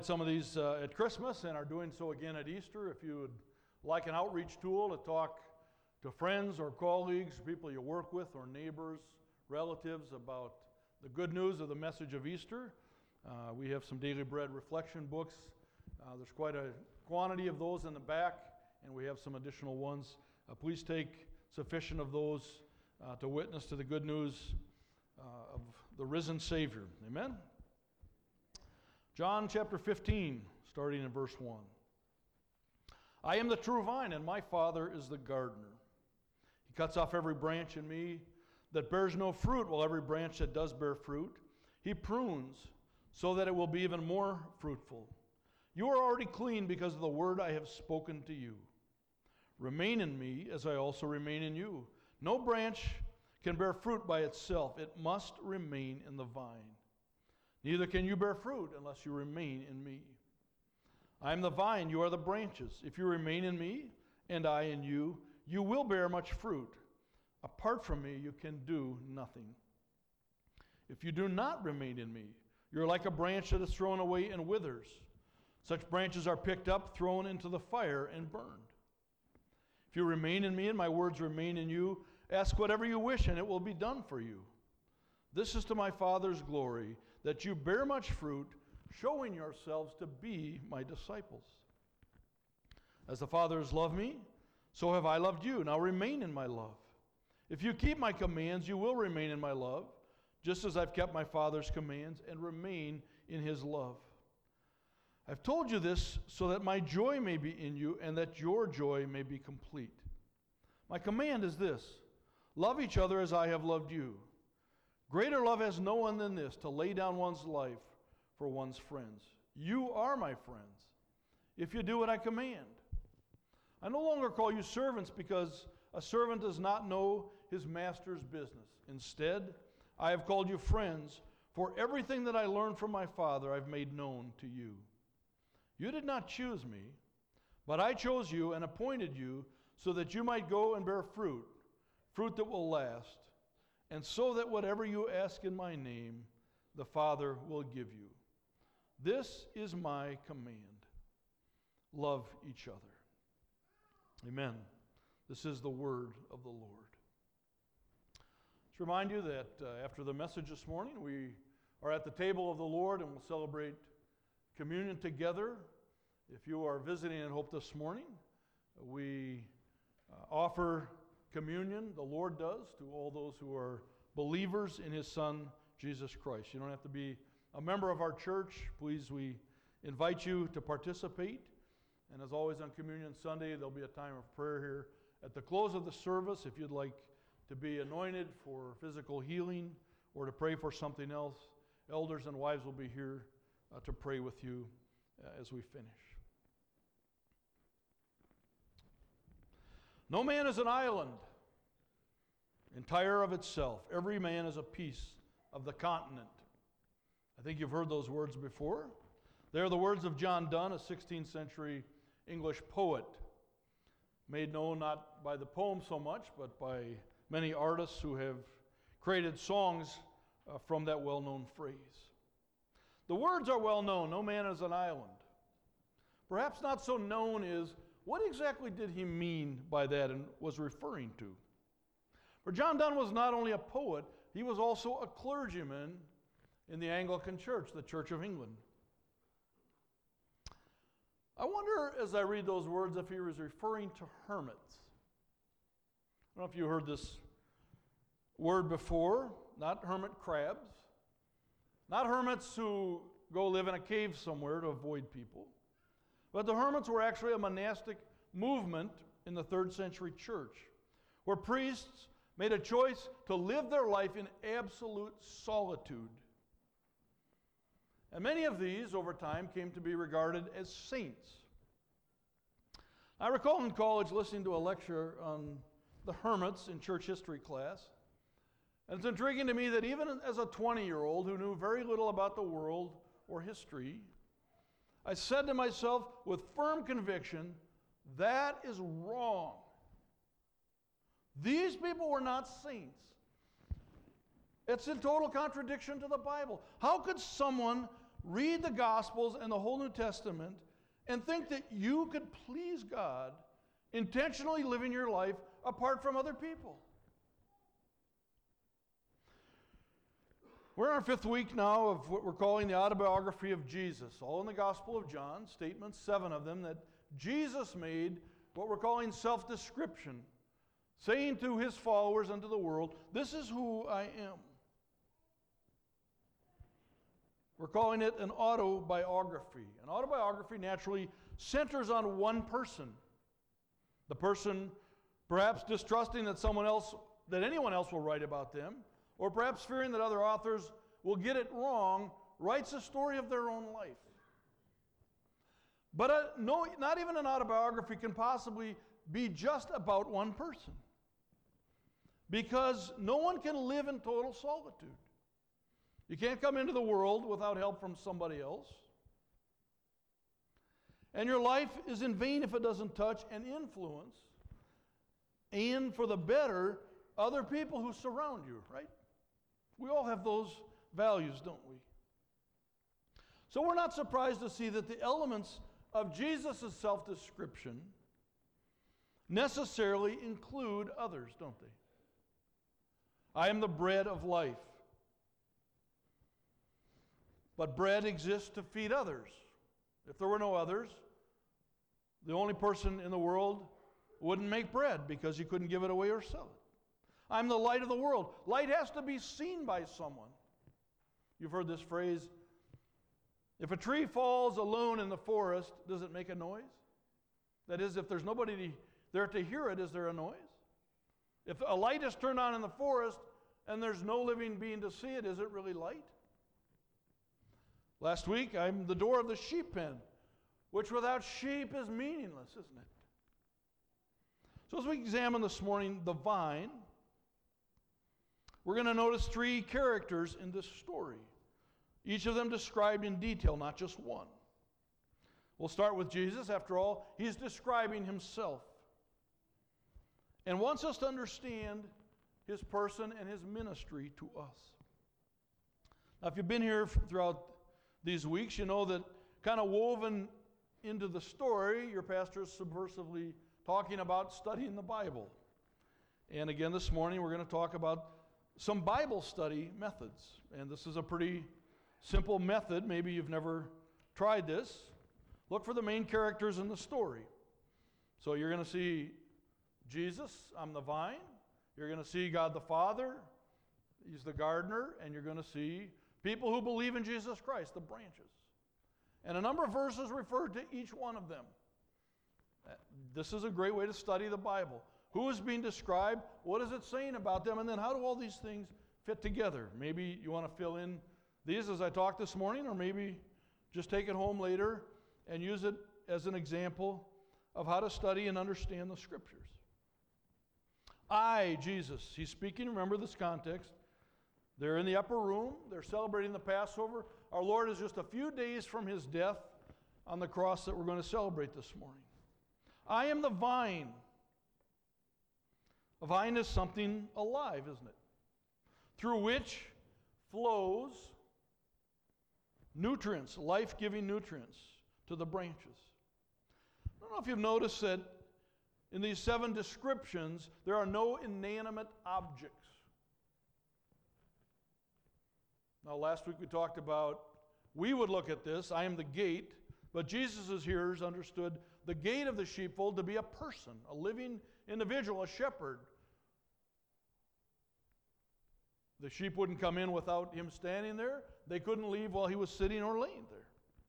Some of these at Christmas and are doing so again at Easter. If you would like an outreach tool to talk to friends or colleagues, people you work with, or neighbors, relatives about the good news of the message of Easter, we have some Daily Bread reflection books. There's quite a quantity of those in the back, and we have some additional ones. Please take sufficient of those to witness to the good news of the risen Savior. Amen? John chapter 15, starting in verse 1. I am the true vine, and my Father is the gardener. He cuts off every branch in me that bears no fruit, while every branch that does bear fruit, he prunes, so that it will be even more fruitful. You are already clean because of the word I have spoken to you. Remain in me, as I also remain in you. No branch can bear fruit by itself. It must remain in the vine. Neither can you bear fruit unless you remain in me. I am the vine, you are the branches. If you remain in me, and I in you, you will bear much fruit. Apart from me, you can do nothing. If you do not remain in me, you're like a branch that is thrown away and withers. Such branches are picked up, thrown into the fire, and burned. If you remain in me and my words remain in you, ask whatever you wish, and it will be done for you. This is to my Father's glory, that you bear much fruit, showing yourselves to be my disciples. As the Father has loved me, so have I loved you. Now remain in my love. If you keep my commands, you will remain in my love, just as I've kept my Father's commands and remain in his love. I've told you this so that my joy may be in you and that your joy may be complete. My command is this: love each other as I have loved you. Greater love has no one than this, to lay down one's life for one's friends. You are my friends, if you do what I command. I no longer call you servants, because a servant does not know his master's business. Instead, I have called you friends, for everything that I learned from my Father I've made known to you. You did not choose me, but I chose you and appointed you so that you might go and bear fruit, fruit that will last, and so that whatever you ask in my name, the Father will give you. This is my command. Love each other. Amen. This is the word of the Lord. Let's remind you that after the message this morning, we are at the table of the Lord and we'll celebrate communion together. If you are visiting at Hope this morning, we offer communion, the Lord does, to all those who are believers in his Son, Jesus Christ. You don't have to be a member of our church. Please, we invite you to participate. And as always on Communion Sunday, there'll be a time of prayer here at the close of the service. If you'd like to be anointed for physical healing or to pray for something else, elders and wives will be here to pray with you as we finish. No man is an island, entire of itself. Every man is a piece of the continent. I think you've heard those words before. They are the words of John Donne, a 16th century English poet, made known not by the poem so much, but by many artists who have created songs from that well-known phrase. The words are well known. No man is an island. Perhaps not so known is what exactly did he mean by that and was referring to. For John Donne was not only a poet, he was also a clergyman in the Anglican Church, the Church of England. I wonder, as I read those words, if he was referring to hermits. I don't know if you heard this word before. Not hermit crabs. Not hermits who go live in a cave somewhere to avoid people. But the hermits were actually a monastic movement in the 3rd century church, where priests made a choice to live their life in absolute solitude. And many of these, over time, came to be regarded as saints. I recall in college listening to a lecture on the hermits in church history class. And it's intriguing to me that even as a 20-year-old who knew very little about the world or history, I said to myself with firm conviction, that is wrong. These people were not saints. It's in total contradiction to the Bible. How could someone read the Gospels and the whole New Testament and think that you could please God intentionally living your life apart from other people. We're in our 5th week now of what we're calling the autobiography of Jesus, all in the Gospel of John, statements, 7 of them, that Jesus made what we're calling self-description, saying to his followers and to the world, this is who I am. We're calling it an autobiography. An autobiography naturally centers on one person. The person perhaps distrusting that anyone else will write about them, or perhaps fearing that other authors will get it wrong, writes a story of their own life. But not even an autobiography can possibly be just about one person, because no one can live in total solitude. You can't come into the world without help from somebody else. And your life is in vain if it doesn't touch and influence, and for the better, other people who surround you, right? We all have those values, don't we? So we're not surprised to see that the elements of Jesus' self-description necessarily include others, don't they? I am the bread of life. But bread exists to feed others. If there were no others, the only person in the world wouldn't make bread because he couldn't give it away or sell it. I'm the light of the world. Light has to be seen by someone. You've heard this phrase, if a tree falls alone in the forest, does it make a noise? That is, if there's nobody there to hear it, is there a noise? If a light is turned on in the forest and there's no living being to see it, is it really light? Last week, I'm the door of the sheep pen, which without sheep is meaningless, isn't it? So as we examine this morning the vine, we're going to notice 3 characters in this story, each of them described in detail, not just one. We'll start with Jesus. After all, he's describing himself and wants us to understand his person and his ministry to us. Now, if you've been here throughout these weeks, you know that kind of woven into the story, your pastor is subversively talking about studying the Bible. And again, this morning, we're going to talk about some Bible study methods. And this is a pretty simple method. Maybe you've never tried this. Look for the main characters in the story. So you're going to see Jesus, I'm the vine. You're going to see God the Father, he's the gardener. And you're going to see people who believe in Jesus Christ, the branches. And a number of verses refer to each one of them. This is a great way to study the Bible. Who is being described? What is it saying about them? And then how do all these things fit together? Maybe you want to fill in these as I talk this morning, or maybe just take it home later and use it as an example of how to study and understand the Scriptures. I, Jesus, he's speaking, remember this context. They're in the upper room. They're celebrating the Passover. Our Lord is just a few days from his death on the cross that we're going to celebrate this morning. I am the vine. A vine is something alive, isn't it? Through which flows nutrients, life-giving nutrients to the branches. I don't know if you've noticed that in these 7 descriptions, there are no inanimate objects. Now, last week we talked about, we would look at this, I am the gate, but Jesus' hearers understood the gate of the sheepfold to be a person, a living individual, a shepherd. The sheep wouldn't come in without him standing there. They couldn't leave while he was sitting or laying there.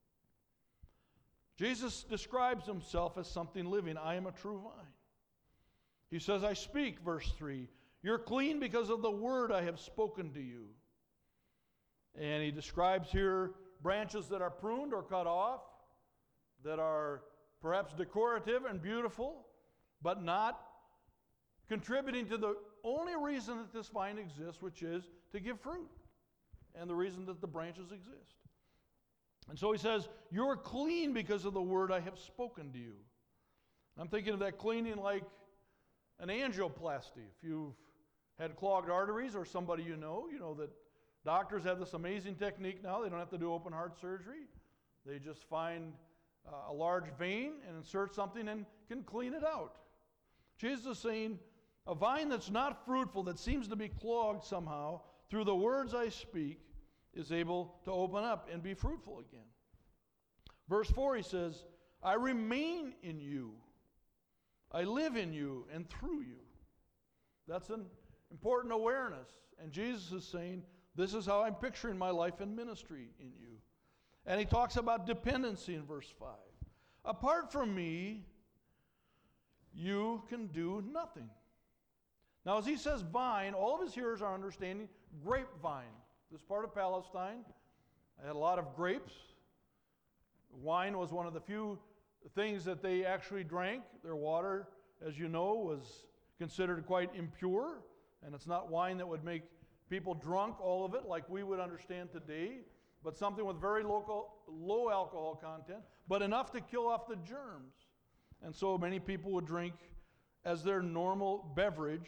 Jesus describes himself as something living. I am a true vine. He says, I speak, verse 3. You're clean because of the word I have spoken to you. And he describes here branches that are pruned or cut off, that are perhaps decorative and beautiful, but not contributing to the only reason that this vine exists, which is to give fruit, and the reason that the branches exist. And so he says, you're clean because of the word I have spoken to you. I'm thinking of that cleaning like an angioplasty. If you've had clogged arteries or somebody you know that Doctors have this amazing technique now. They don't have to do open heart surgery. They just find a large vein and insert something and can clean it out. Jesus is saying, a vine that's not fruitful, that seems to be clogged somehow, through the words I speak, is able to open up and be fruitful again. Verse 4, he says, I remain in you. I live in you and through you. That's an important awareness. And Jesus is saying, this is how I'm picturing my life and ministry in you. And he talks about dependency in verse 5. Apart from me, you can do nothing. Now, as he says vine, all of his hearers are understanding grapevine. This part of Palestine had a lot of grapes. Wine was one of the few things that they actually drank. Their water, as you know, was considered quite impure, and it's not wine that would make people drunk, all of it, like we would understand today, but something with very low alcohol content, but enough to kill off the germs. And so many people would drink as their normal beverage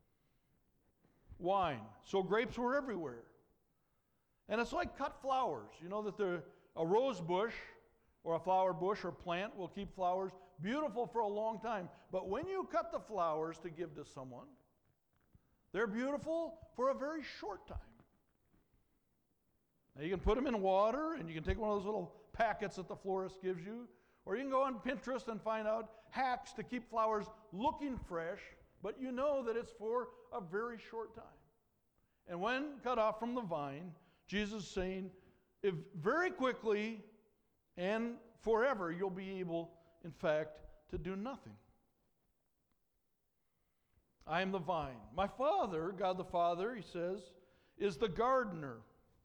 wine. So grapes were everywhere. And it's like cut flowers. You know that a rose bush or a flower bush or plant will keep flowers beautiful for a long time. But when you cut the flowers to give to someone, they're beautiful for a very short time. Now you can put them in water, and you can take one of those little packets that the florist gives you, or you can go on Pinterest and find out hacks to keep flowers looking fresh, but you know that it's for a very short time. And when cut off from the vine, Jesus is saying, if very quickly and forever you'll be able, in fact, to do nothing. I am the vine. My Father, God the Father, he says, is the gardener.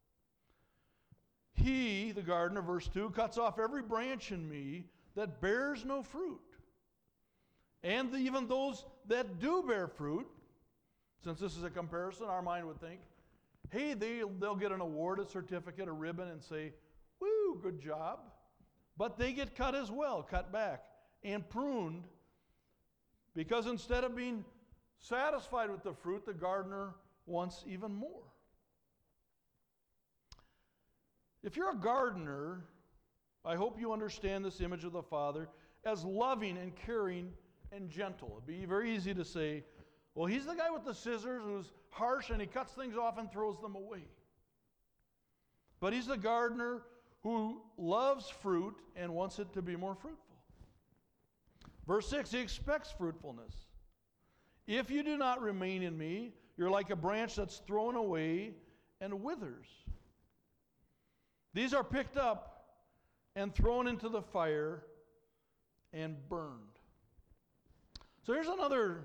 He, the gardener, verse 2, cuts off every branch in me that bears no fruit. And even those that do bear fruit, since this is a comparison, our mind would think, hey, they'll get an award, a certificate, a ribbon, and say, woo, good job. But they get cut as well, cut back, and pruned, because instead of being satisfied with the fruit, the gardener wants even more. If you're a gardener, I hope you understand this image of the Father as loving and caring and gentle. It'd be very easy to say, well, he's the guy with the scissors who's harsh and he cuts things off and throws them away. But he's the gardener who loves fruit and wants it to be more fruitful. Verse 6, he expects fruitfulness. If you do not remain in me, you're like a branch that's thrown away and withers. These are picked up and thrown into the fire and burned. So here's another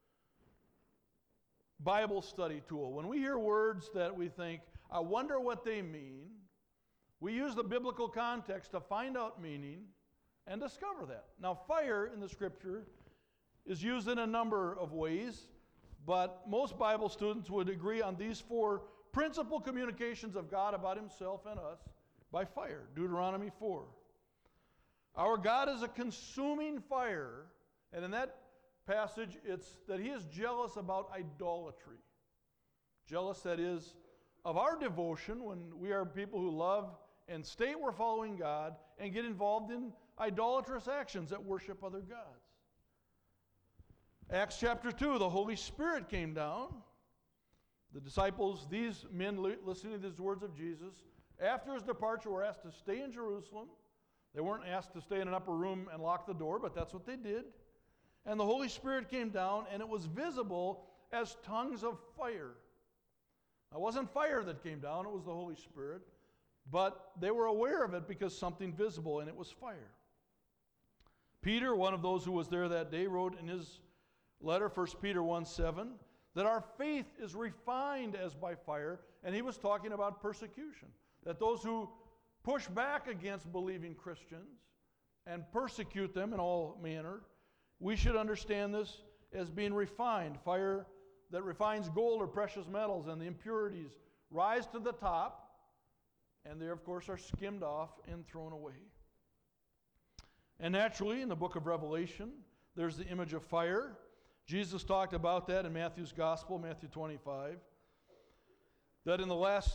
Bible study tool. When we hear words that we think, I wonder what they mean, we use the biblical context to find out meaning and discover that. Now, fire in the Scripture is used in a number of ways, but most Bible students would agree on these four principal communications of God about himself and us by fire. Deuteronomy 4. Our God is a consuming fire, and in that passage it's that he is jealous about idolatry. Jealous, that is, of our devotion when we are people who love and state we're following God and get involved in idolatrous actions that worship other gods. Acts chapter 2, the Holy Spirit came down. The disciples, these men listening to these words of Jesus, after his departure were asked to stay in Jerusalem. They weren't asked to stay in an upper room and lock the door, but that's what they did. And the Holy Spirit came down, and it was visible as tongues of fire. Now, it wasn't fire that came down, it was the Holy Spirit. But they were aware of it because something visible, and it was fire. Peter, one of those who was there that day, wrote in his letter, 1 Peter 1:7, that our faith is refined as by fire, and he was talking about persecution. That those who push back against believing Christians and persecute them in all manner, we should understand this as being refined. Fire that refines gold or precious metals, and the impurities rise to the top, and they, of course, are skimmed off and thrown away. And naturally, in the book of Revelation, there's the image of fire. Jesus talked about that in Matthew's Gospel, Matthew 25, that in the last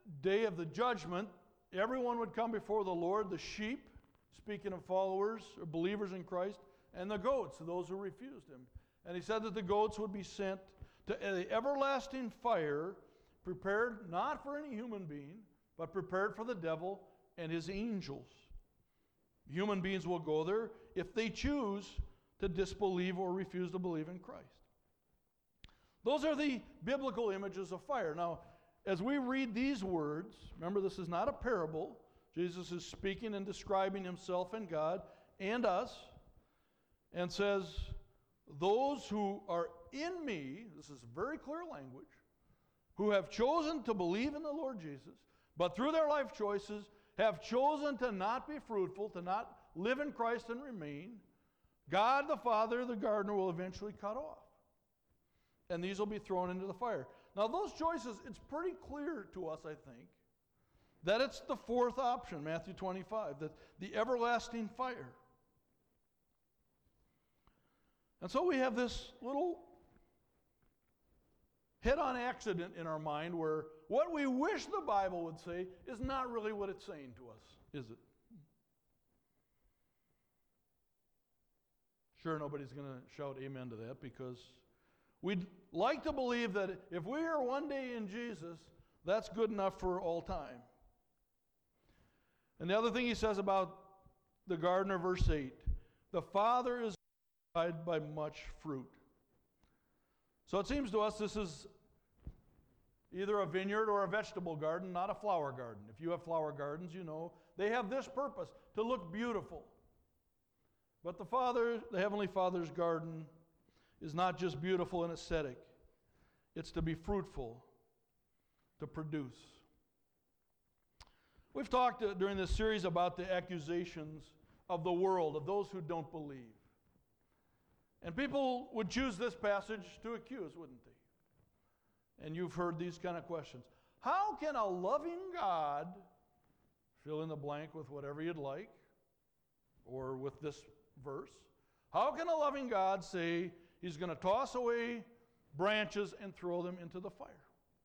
day of the judgment, everyone would come before the Lord, the sheep, speaking of followers or believers in Christ, and the goats, those who refused him. And he said that the goats would be sent to the everlasting fire, prepared not for any human being, but prepared for the devil and his angels. Human beings will go there if they choose to disbelieve or refuse to believe in Christ. Those are the biblical images of fire. Now, as we read these words, remember this is not a parable. Jesus is speaking and describing himself and God and us, and says, those who are in me, this is very clear language, who have chosen to believe in the Lord Jesus, but through their life choices have chosen to not be fruitful, to not live in Christ and remain, God the Father, the gardener, will eventually cut off. And these will be thrown into the fire. Now those choices, it's pretty clear to us, I think, that it's the fourth option, Matthew 25, that the everlasting fire. And so we have this little head-on accident in our mind where what we wish the Bible would say is not really what it's saying to us, is it? Sure, nobody's going to shout amen to that, because we'd like to believe that if we are one day in Jesus, that's good enough for all time. And the other thing he says about the gardener, verse 8, the Father is glorified by much fruit. So it seems to us this is either a vineyard or a vegetable garden, not a flower garden. If you have flower gardens, you know they have this purpose, to look beautiful. But the Heavenly Father's garden is not just beautiful and aesthetic. It's to be fruitful, to produce. We've talked during this series about the accusations of the world, of those who don't believe. And people would choose this passage to accuse, wouldn't they? And you've heard these kind of questions. How can a loving God, fill in the blank with whatever you'd like, or with this verse, how can a loving God say he's going to toss away branches and throw them into the fire?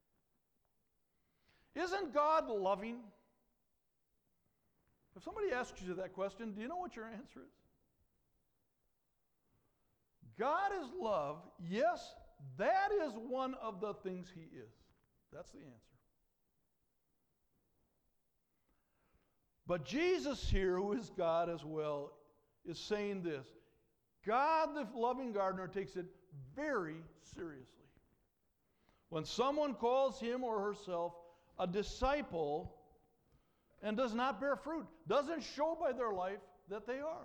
Isn't God loving? If somebody asks you that question, do you know what your answer is? God is love. Yes, that is one of the things he is. That's the answer. But Jesus here, who is God as well, is saying this. God, the loving gardener, takes it very seriously. When someone calls him or herself a disciple and does not bear fruit, doesn't show by their life that they are.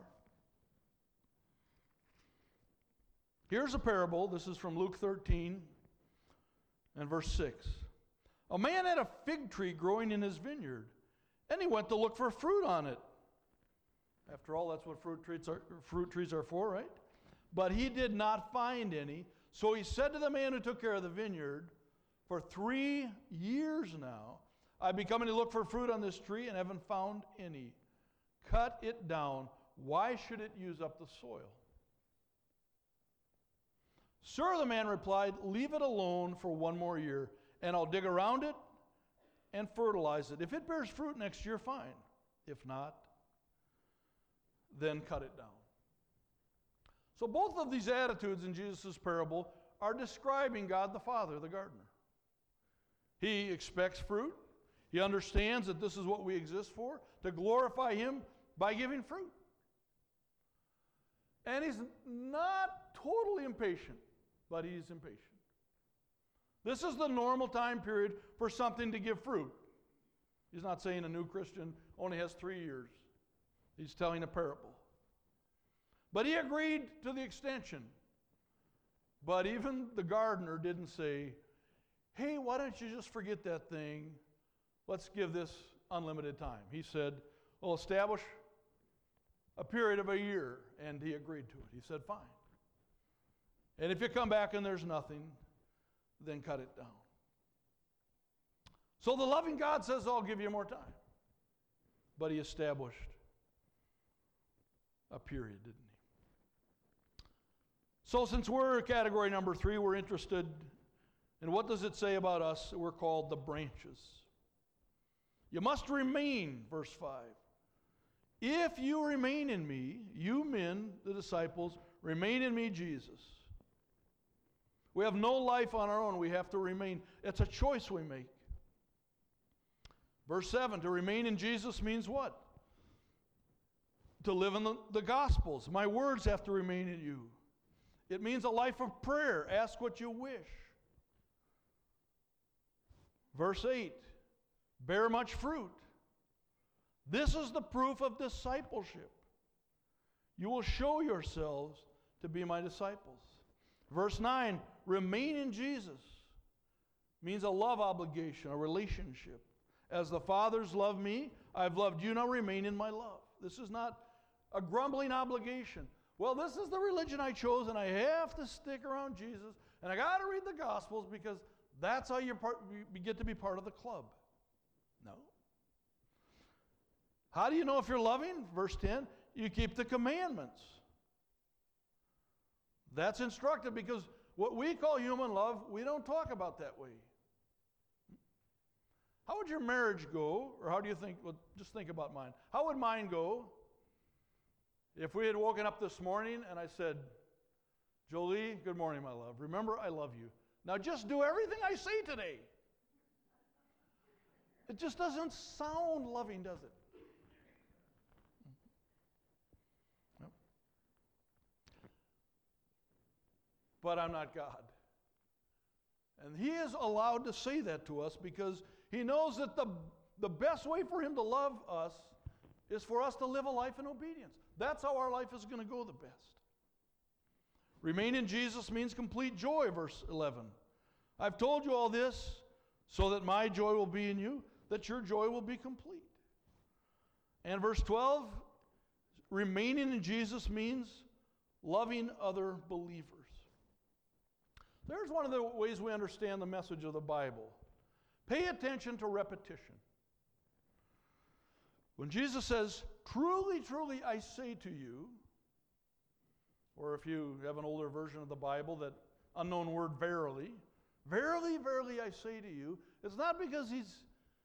Here's a parable. This is from Luke 13 and verse 6. A man had a fig tree growing in his vineyard, and he went to look for fruit on it. After all, that's what fruit trees are for, right? But he did not find any. So he said to the man who took care of the vineyard, for 3 years now, I've been coming to look for fruit on this tree and haven't found any. Cut it down. Why should it use up the soil? Sir, the man replied, leave it alone for 1 more year, and I'll dig around it and fertilize it. If it bears fruit next year, fine. If not, then cut it down. So both of these attitudes in Jesus' parable are describing God the Father, the gardener. He expects fruit. He understands that this is what we exist for, to glorify him by giving fruit. And he's not totally impatient, but he's impatient. This is the normal time period for something to give fruit. He's not saying a new Christian only has 3 years. He's telling a parable. But he agreed to the extension. But even the gardener didn't say, hey, why don't you just forget that thing? Let's give this unlimited time. He said, well, establish a period of 1 year. And he agreed to it. He said, fine. And if you come back and there's nothing, then cut it down. So the loving God says, I'll give you more time. But he established a period, didn't he? So since we're category number 3, we're interested in what does it say about us? We're called the branches. You must remain, verse 5. If you remain in me, you men, the disciples, remain in me, Jesus. We have no life on our own. We have to remain. It's a choice we make. Verse 7, to remain in Jesus means what? To live in the Gospels. My words have to remain in you. It means a life of prayer. Ask what you wish. Verse 8, bear much fruit. This is the proof of discipleship. You will show yourselves to be my disciples. Verse 9, remain in Jesus means a love obligation, a relationship. As the Fathers love me, I've loved you, now remain in my love. This is not a grumbling obligation. Well, this is the religion I chose, and I have to stick around Jesus, and I got to read the Gospels because that's how you get to be part of the club. No. How do you know if you're loving? Verse 10, you keep the commandments. That's instructive because what we call human love, we don't talk about that way. How would your marriage go, or how do you think, well, just think about mine. How would mine go if we had woken up this morning and I said, Jolie, good morning, my love. Remember, I love you. Now just do everything I say today. It just doesn't sound loving, does it? No. But I'm not God. And He is allowed to say that to us because He knows that the best way for Him to love us is for us to live a life in obedience. That's how our life is going to go the best. Remain in Jesus means complete joy, verse 11. I've told you all this so that my joy will be in you, that your joy will be complete. And verse 12, remaining in Jesus means loving other believers. There's one of the ways we understand the message of the Bible. Pay attention to repetition. When Jesus says, truly, truly, I say to you, or if you have an older version of the Bible, that unknown word, verily, verily, verily, I say to you, it's not because He's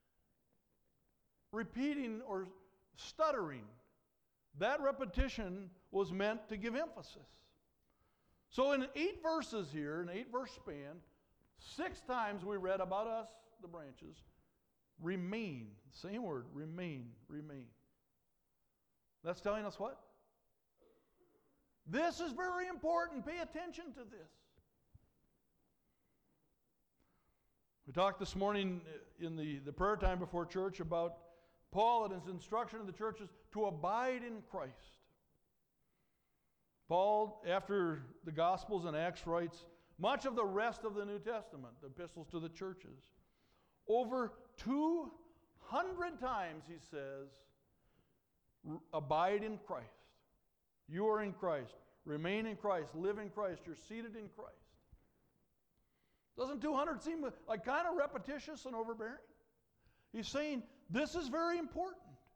repeating or stuttering. That repetition was meant to give emphasis. So in 8 verses here, an 8-verse span, 6 times we read about us, the branches, remain. Same word, remain, remain. That's telling us what? This is very important. Pay attention to this. We talked this morning in the prayer time before church about Paul and his instruction of the churches to abide in Christ. Paul, after the Gospels and Acts, writes much of the rest of the New Testament, the epistles to the churches. Over 200 times he says, abide in Christ. You are in Christ. Remain in Christ. Live in Christ. You're seated in Christ. Doesn't 200 seem like kind of repetitious and overbearing? He's saying this is very important.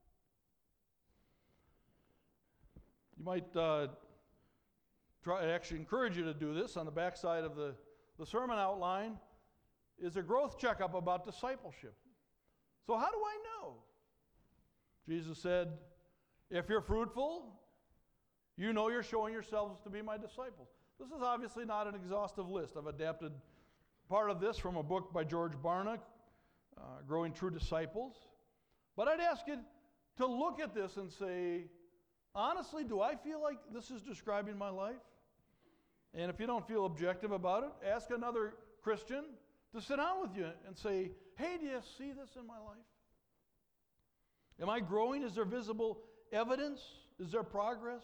You might actually encourage you to do this. On the back side of the sermon outline is a growth checkup about discipleship. So how do I know? Jesus said, if you're fruitful, you know you're showing yourselves to be my disciples. This is obviously not an exhaustive list. I've adapted part of this from a book by George Barna, Growing True Disciples. But I'd ask you to look at this and say, honestly, do I feel like this is describing my life? And if you don't feel objective about it, ask another Christian to sit down with you and say, hey, do you see this in my life? Am I growing? Is there visible evidence? Is there progress?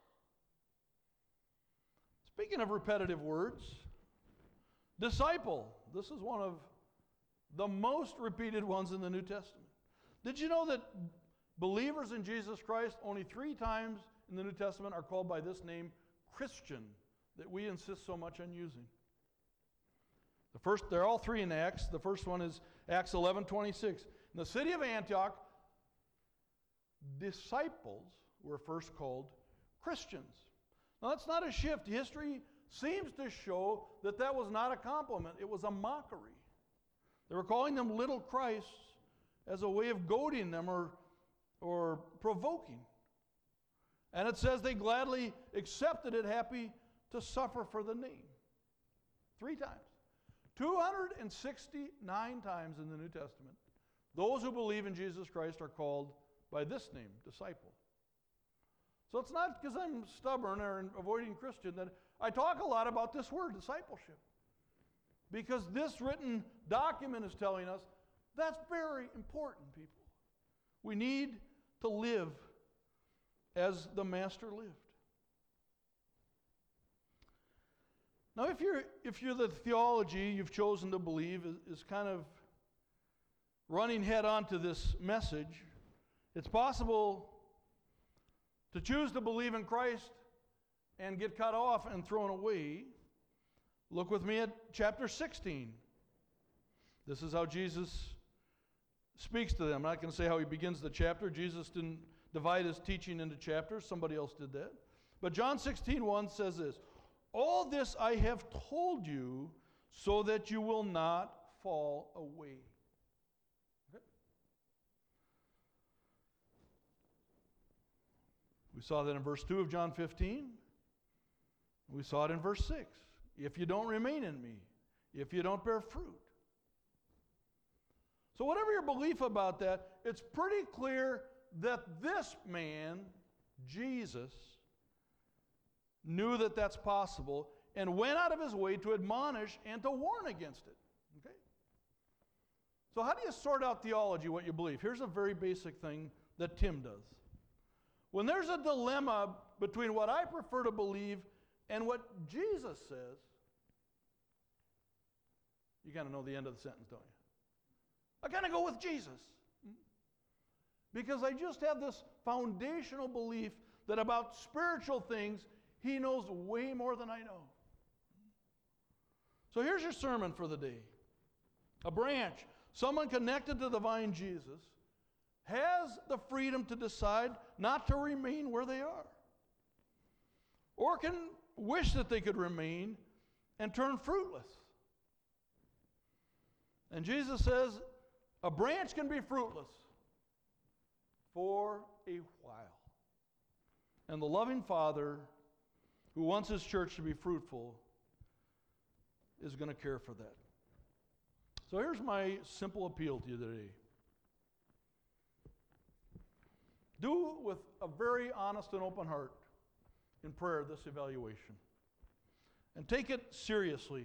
Speaking of repetitive words, disciple. This is one of the most repeated ones in the New Testament. Did you know that believers in Jesus Christ only 3 times in the New Testament are called by this name, Christian, that we insist so much on using? They're all 3 in Acts. The first one is Acts 11:26. In the city of Antioch, disciples were first called Christians. Now that's not a shift. History seems to show that that was not a compliment. It was a mockery. They were calling them little Christs as a way of goading them or provoking. And it says they gladly accepted it, happy to suffer for the name. 3 times. 269 times in the New Testament, those who believe in Jesus Christ are called by this name, disciple. So it's not because I'm stubborn or avoiding Christian that I talk a lot about this word, discipleship. Because this written document is telling us that's very important, people. We need to live as the Master lived. Now, if you're the theology you've chosen to believe is kind of running head on to this message, it's possible to choose to believe in Christ and get cut off and thrown away. Look with me at chapter 16. This is how Jesus speaks to them. I'm not going to say how he begins the chapter. Jesus didn't divide his teaching into chapters. Somebody else did that. But John 16:1 says this, "All this I have told you so that you will not fall away." Okay. We saw that in verse 2 of John 15. We saw it in verse 6. If you don't remain in me, if you don't bear fruit. So whatever your belief about that, it's pretty clear that this man, Jesus, knew that that's possible and went out of his way to admonish and to warn against it. Okay? So how do you sort out theology, what you believe? Here's a very basic thing that Tim does. When there's a dilemma between what I prefer to believe and what Jesus says, you kind of know the end of the sentence, don't you? I kind of go with Jesus. Because I just have this foundational belief that about spiritual things, he knows way more than I know. So here's your sermon for the day. A branch, someone connected to the vine Jesus, has the freedom to decide not to remain where they are. Or can wish that they could remain and turn fruitless. And Jesus says, a branch can be fruitless for a while. And the loving Father who wants his church to be fruitful is going to care for that. So here's my simple appeal to you today. Do with a very honest and open heart in prayer this evaluation. And take it seriously.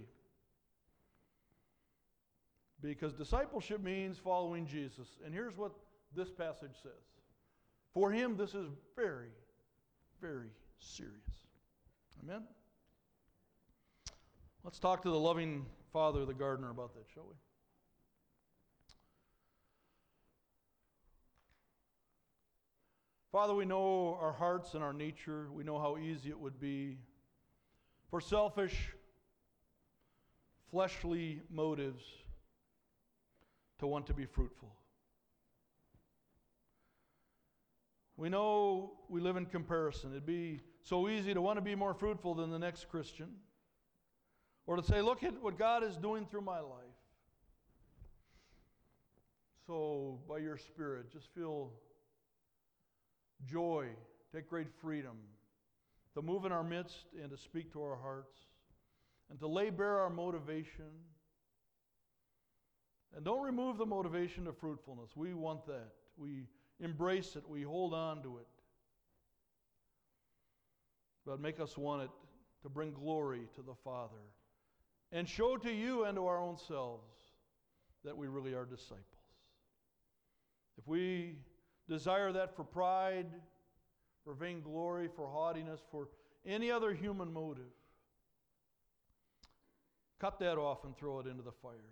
Because discipleship means following Jesus. And here's what this passage says. For him, this is very, very serious. Amen? Let's talk to the loving Father, the gardener, about that, shall we? Father, we know our hearts and our nature. We know how easy it would be for selfish, fleshly motives to want to be fruitful. We know we live in comparison. It'd be so easy to want to be more fruitful than the next Christian, or to say, look at what God is doing through my life. So, by your Spirit, just feel joy, take great freedom to move in our midst and to speak to our hearts and to lay bare our motivation. And don't remove the motivation to fruitfulness. We want that. We embrace it. We hold on to it. But make us want it to bring glory to the Father and show to you and to our own selves that we really are disciples. If we desire that for pride, for vainglory, for haughtiness, for any other human motive, cut that off and throw it into the fire.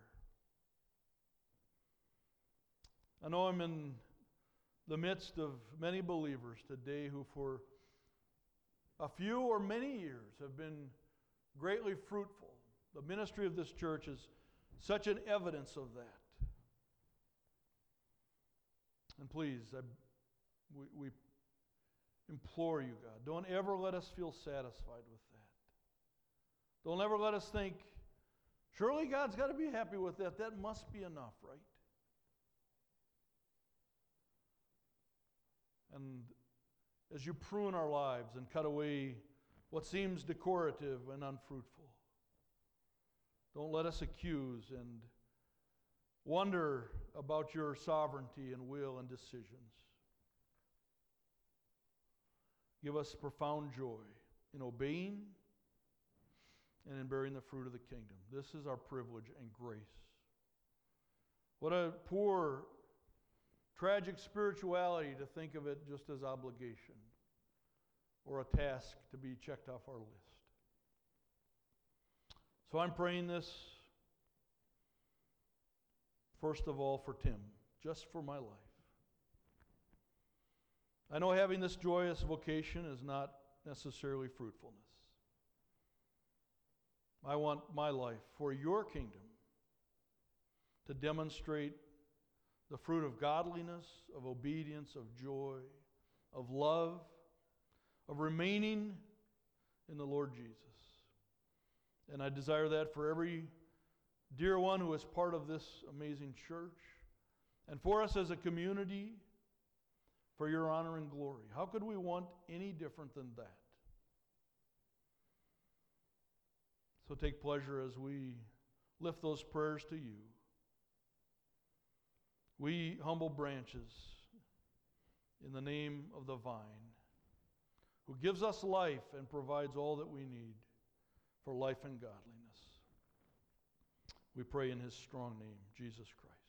I know I'm in the midst of many believers today who for a few or many years have been greatly fruitful. The ministry of this church is such an evidence of that. And please, we implore you, God, don't ever let us feel satisfied with that. Don't ever let us think, surely God's got to be happy with that. That must be enough, right? and as you prune our lives and cut away what seems decorative and unfruitful. Don't let us accuse and wonder about your sovereignty and will and decisions. Give us profound joy in obeying and in bearing the fruit of the kingdom. This is our privilege and grace. What a poor, tragic spirituality to think of it just as obligation or a task to be checked off our list. So I'm praying this, first of all, for Tim, just for my life. I know having this joyous vocation is not necessarily fruitfulness. I want my life for your kingdom to demonstrate the fruit of godliness, of obedience, of joy, of love, of remaining in the Lord Jesus. And I desire that for every dear one who is part of this amazing church, and for us as a community, for your honor and glory. How could we want any different than that? So take pleasure as we lift those prayers to you. We humble branches in the name of the vine, who gives us life and provides all that we need for life and godliness. We pray in his strong name, Jesus Christ.